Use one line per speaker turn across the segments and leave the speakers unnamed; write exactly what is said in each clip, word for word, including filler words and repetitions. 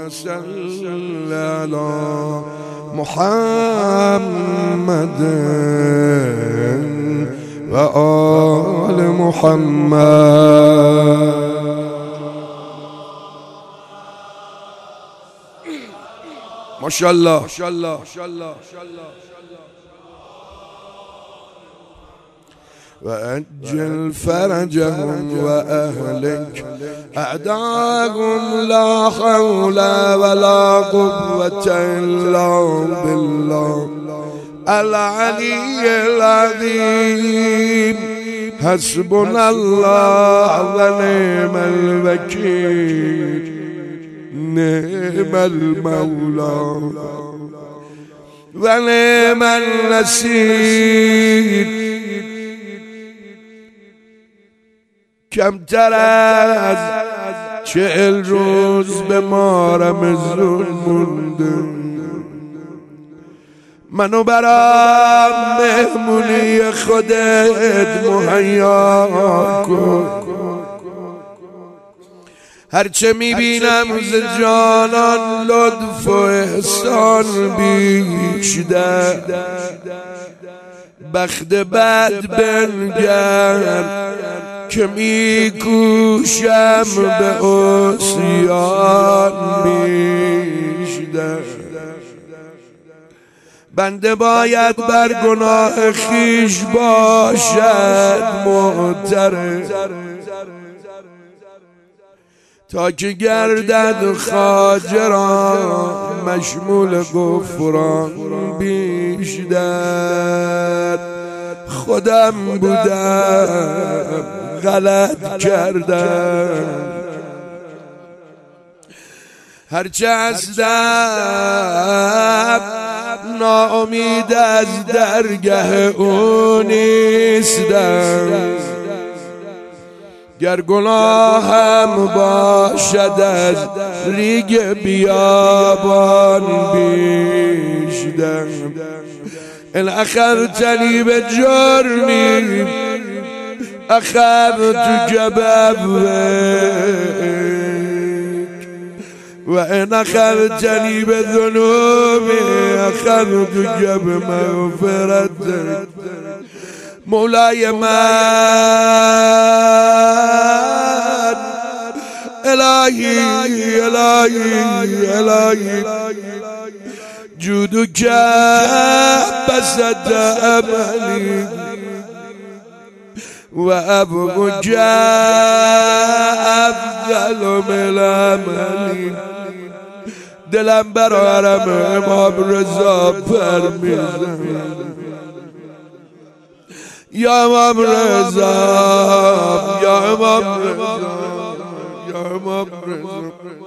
صل على محمد و آل محمد. ماشاءالله. و اجل فرجهم و اهلک اعداهم لا حول ولا قوة الا بالله العلی العظیم. حسبنا الله و نعم الوکیل نعم المولا و نعم النصیر. کمتر از چهل روز به ما رمضان مونده. منو برام مهمونی خودت مهیا کن. هرچه میبینم ز جانان لطف و احسان بیشتر. بخت بد بنگر که میکوشم به عصیان بیشتر. بنده باید بر گناه خیش باشد معترف تا که گردد خواجه را مشمول غفران بیشتر. خودم بودم غلط کردم هرچه هستم ناامید از درگه او نیستم. گر گناهم باشد از ریگ بیابان بیشتر. ان اخرتنی به جرمی اخذتک بعفوک و ان اخرتنی به ذنوبی اخذتک بمغفرتک. مولای من الهی الهی الهی جودک بسط عملی و عفوک افضل من عملی. دلم برارم امام رضا پر میزنه. یا امام رضا یا امام رضا یا امام رضا.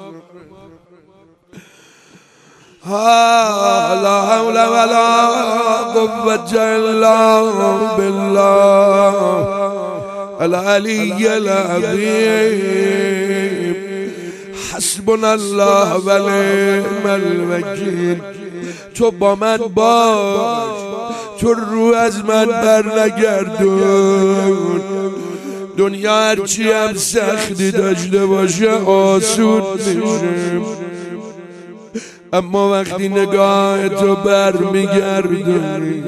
لا حول ولا قوة الا بالله العلی العظیم. حسبنا الله و نعم الوکیل. تو با من باش، تو رو از من بر نگردون. دنیا هرچی هم سختی داشته باشه آسون میشه، اما وقتی نگاه تو بر میگردونی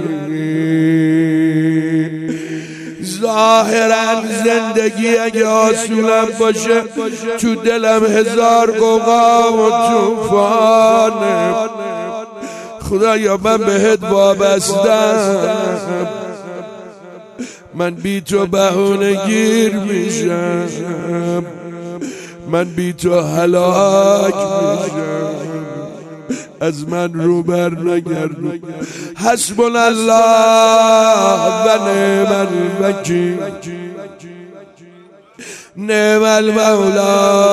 ظاهرا زندگی اگه آسونم باشه تو دلم هزار قوقا و توفانه. خدایا من بهت وابستم، من بی تو بهونه گیر میشم، من بی تو هلاک میشم، از من رو بر نگردون. حسبنا الله و نعم الوکیل نعم المولا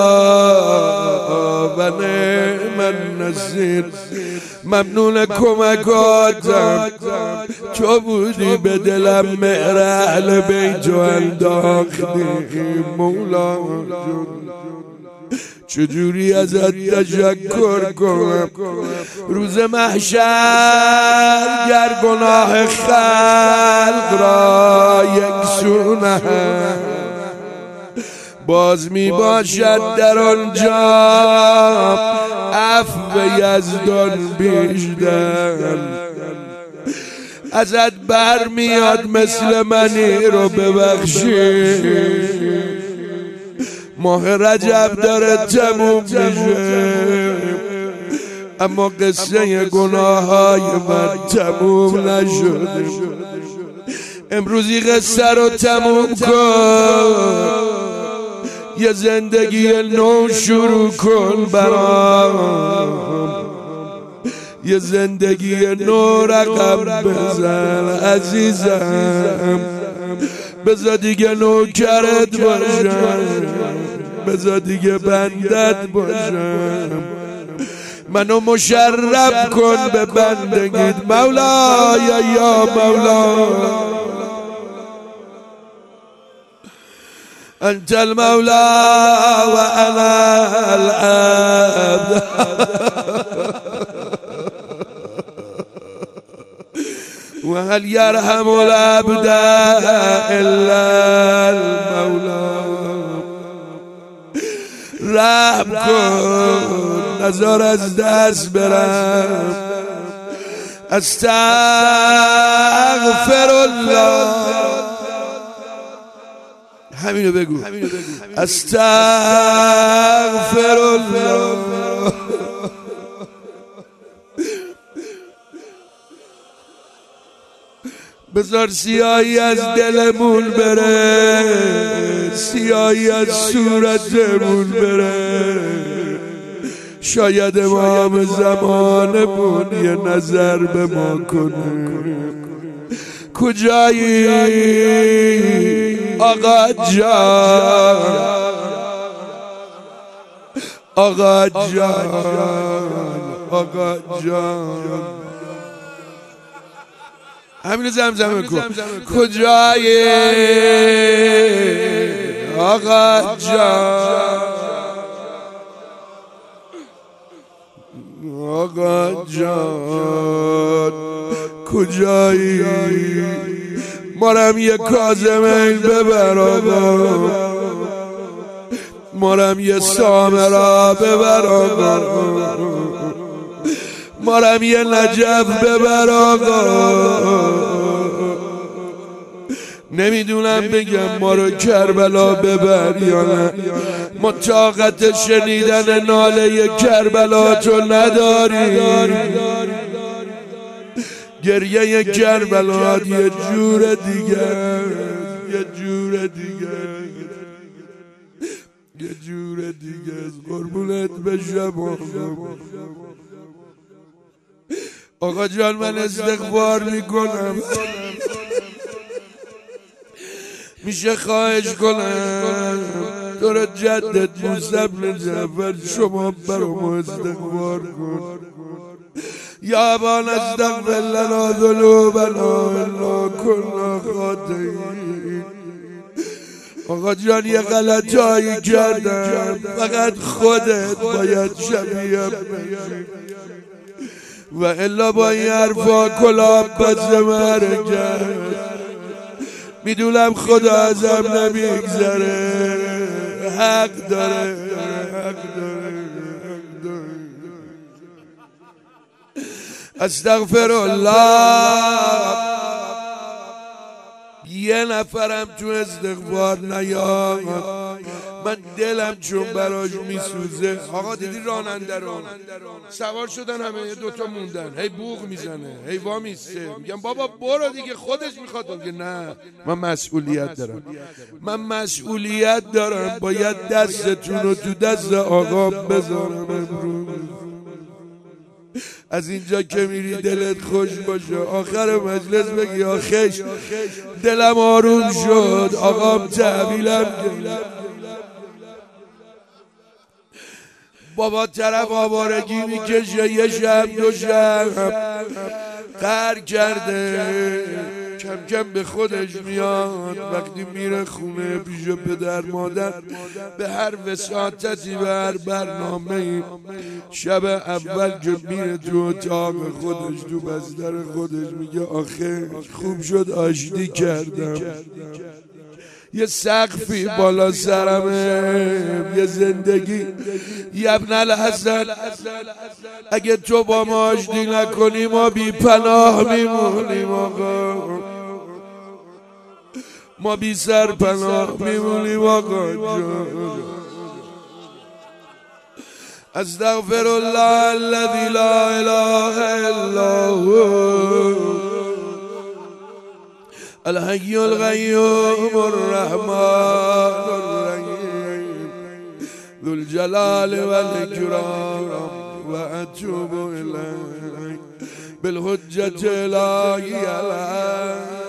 و نعم النصیر. ممنون کمکاتم، تو بودی به دلم مهر اهل بیت و انداختی. مولا چجوری ازت تشکر کنم روز محشر گر گناه خلق را یکسونه باز می باشد در آنجا عفو یزدان بیشتر، ازت برمیاد مثل منی رو ببخشی. ماه رجب داره تموم میشه، اما قصه گناه های من تموم نشده. امروزی قصه رو تموم کن، یه زندگی نو شروع کن برام، یه زندگی نو رقم بزن عزیزم. بذار دیگه نوکرت باشم، بذار دیگه بندت باشم. منو مشرف کن به بندگیت مولا یا مولا. انت المولا و انا العبد. و هل یرحم العبد الا المولا. رحم کن نزار از دست برم. استغفر الله. همینو بگو، استغفر الله. بذار سیاهی از دلمون بره، سیاهی از صورتمون بره. شاید امام زمانمون یه نظر به ما کنه. کجایی آقا جان، آقا جان، آقا جان. همینو زمزمه کن. کجایی آقا جان، آقا جان کجایی؟ مارم یه کاظمین ببر آقا، مارم یه سامرا ببر آقا، مارم یه نجف ببر آقا. نمیدونم بگم ما رو کربلا ببر یا نه. ما طاقت شنیدن ناله کربلا تو نداریم. گریه کربلا یه جور دیگه، یه جور دیگه، یه جور دیگه. قربونت بشم آقا جان. من استغفار میکنم، میشه خواهش کنم تو رو جدت موسی بن جعفر شما برام استغفار کن. یا ابانا استغفر لنا ذنوبنا انا كنا خاطئین. آقا جان یه غلطایی کردم، فقط خودت باید شبیه بشی و الا با این حرفا کلاه پس مره کرد. میدونم خدا ازم نمیگذره، حق داره، حق داره، حق داره. استغفر الله. یه نفرم تو استغفار نیاد، من دلم چون براش میسوزه. آقا دیدی راننده رو سوار شدن همه دوتا موندن، هی بوق میزنه، هی وا میسته. میگم بابا برو دیگه، خودش میخواد. میگه نه من مسئولیت دارم، من مسئولیت دارم، باید دستتون رو تو دست آقا بذارم امروز. از اینجا که میری دلت خوش باشه، آخر مجلس بگی آخش دلم آروم شد، آقام تحویلم گرفت. بابا طرف آوارگی میکشه، یه شب دو شب قهر کرده، کم کم به خودش میاد. وقتی میره خونه پیش پدر مادر، به هر وساطتی و هر برنامه‌ای، شب اول که میره تو اتاق خودش، تو بستر خودش، میگه آخه خوب شد آشتی کردم. یه سقفی بالا سرمه، یه زندگی. یه ابن الحسن اگه تو با ما آشتی نکنی ما بی پناه میمونیم آقا، ما بی سر پناه میمونیم آقا جان. استغفر الله الذي لا اله الا هو الحي القيوم الرحمن الرحيم ذو الجلال والإكرام وأتوب إليك بالحجة الإلهية.